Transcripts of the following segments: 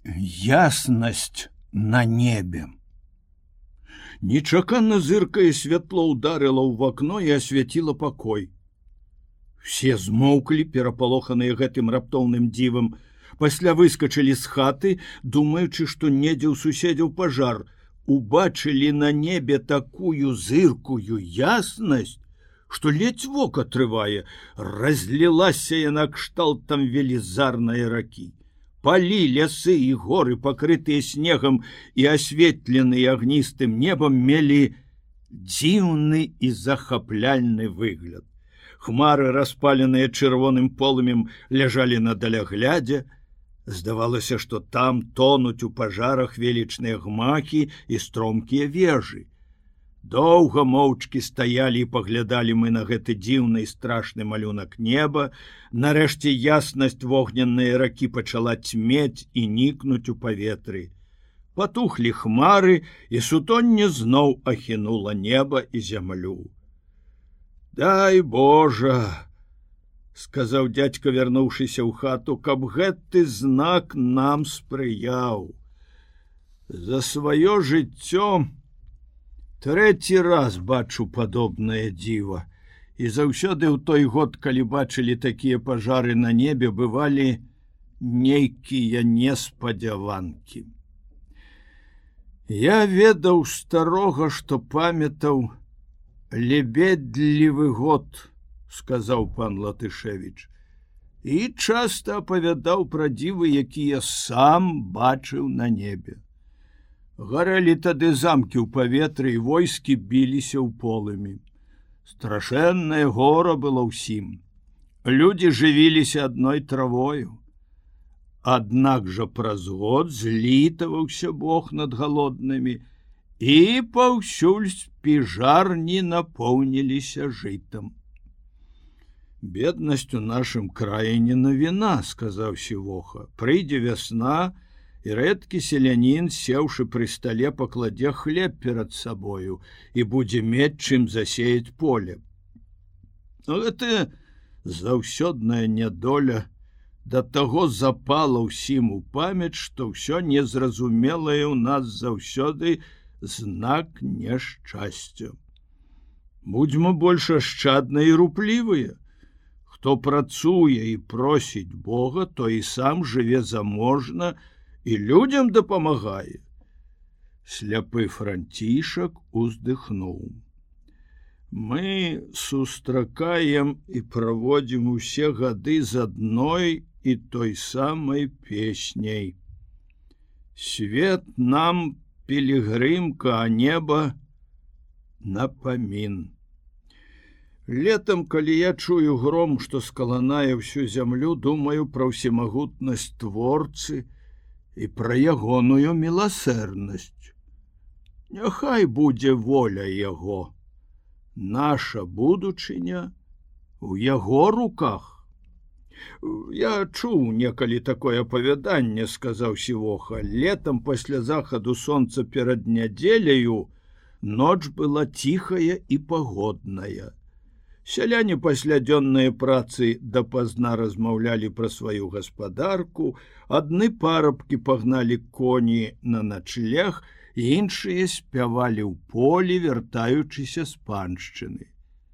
яснасць на небе. Нечакана зыркае святло ударыла ў вакно і асвяціла пакой. Все змоўклі, перапалоханыя гэтым раптоўным дзівам, пасля выскачылі з хаты, думаючы, што недзе ў суседзяў пажар, убачылі на небе такую зыркую яснасць, што ледзь вока трывае, разлілася яна кшталтам велізарнай ракі. Палі, лясы і горы, пакрытыя снегам і асветленыя агністым небам, мелі дзіўны і захапляльны выгляд. Хмары, распаленыя чырвоным полымем, ляжалі на даляглядзе. Здавалася, што там тонуць у пажарах велічныя гмакі і стромкія вежы. Доўга моўчкі стаялі і паглядалі мы на гэты дзіўны і страшны малюнак неба. Нарэшце яснасць вогненнай ракі пачала цьмець і нікнуць у паветры. Патухлі хмары, і сутонне зноў ахінула неба і зямлю. «Дай Божа, — сказаў дзядзька, вярнуўшыся ў хату, — каб гэты знак нам спрыяў. За сваё жыццё трэці раз бачу падобнае дзіва, і заўсёды ў той год, калі бачылі такія пажары на небе, бывалі нейкія неспадзяванкі. Я ведаў старога, што памятаў лебедлівы год, — сказаў пан Латышевіч, і часта апавядаў пра дзівы, якія сам бачыў на небе. Гарэлі тады замкі ў паветры, і войскі біліся ў полымі. Страшэннае гора было ўсім. Людзі жывіліся адной травою. Аднак жа праз год злітаваўся Бог над галоднымі, і паўсюль спіжарні напоўніліся жытам. «Беднасць у нашым краі не навіна, — сказаў Сівоха. Прыйдзе вясна, і рэдкі селянін, сеўшы пры стале, пакладзе хлеб перад сабою і будзе мець чым засеяць поле. Гэта заўсёдная нядоля да таго запала ўсім у памяць, што ўсё незразумелае ў нас заўсёды знак няшчасця. Будзьмо больш ашчадныя і руплівыя. Хто працуе і просіць Бога, той і сам жыве заможна і людзям дапамагае». Сляпы Францішак уздыхнуў. «Мы сустракаем і праводзім усе гады з адной і той самай песняй. Свет нам пілігрымка, а неба напамін. Летам, калі я чую гром, што скаланае ўсю зямлю, думаю пра ўсемагутнасць Творцы і пра ягоную міласэрнасць. Няхай будзе воля яго. Наша будучыня у яго руках». «Я чуў некалі такое апавяданне, — сказаў Сівоха. Летам пасля захаду сонца перад нядзеляю ноч была ціхая і пагодная. Сяляне пасля дзённай працы дапазна размаўлялі пра сваю гаспадарку, адны парабкі пагналі коні на начлег, іншыя спявалі ў полі, вяртаючыся з паншчыны.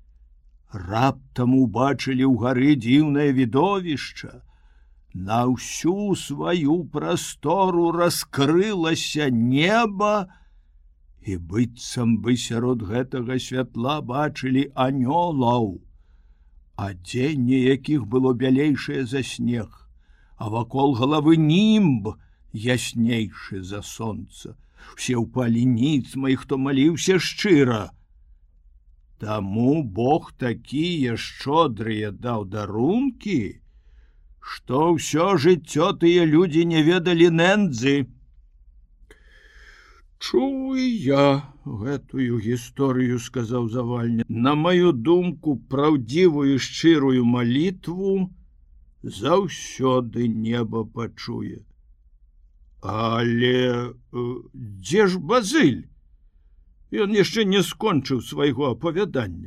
Раптам убачылі ў гары дзіўнае відовішча. На ўсю сваю прастору раскрылася неба, і быццам бы сярод гэтага святла бачылі анёлаў, адзенне якіх было бялейшае за снег, а вакол галавы німб яснейшы за сонца. Усе ўпалі ніцма, і хто маліўся шчыра. Таму Бог такія шчодрыя даў дарункі, што ўсё жыццё тыя людзі не ведалі нэндзы. «Чуў і я гэтую гісторыю, — сказаў Завальня. На маю думку, праўдзівую шчырую малітву заўсёды неба пачуе. Але дзе ж Базыль? Ён яшчэ не скончыў свайго апавядання».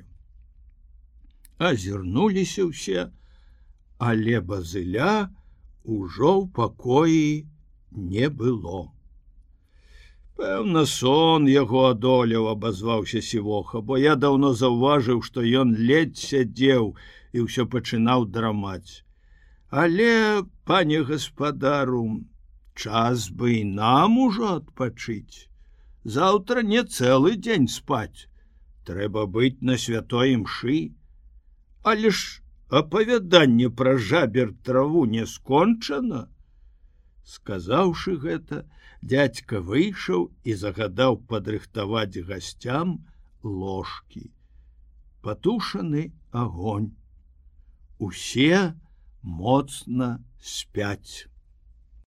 Азірнуліся ўсе, але Базыля ўжо ў пакоі не было. Пэўна, сон яго адолеў, абазваўся Сівоха, бо я даўно заўважыў, што ён ледзь сядзеў і ўсё пачынаў драмаць. Але, пане гаспадару, час бы і нам ужо адпачыць. Заўтра не цэлы дзень спаць. Трэба быць на святой імшы. Але ж апавяданне пра жабер траву не скончана. Сказаўшы гэта, дядька выйшаў і загадаў падрыхтаваць гасцям ложкі. Патушаны агонь. Усе моцна спяць.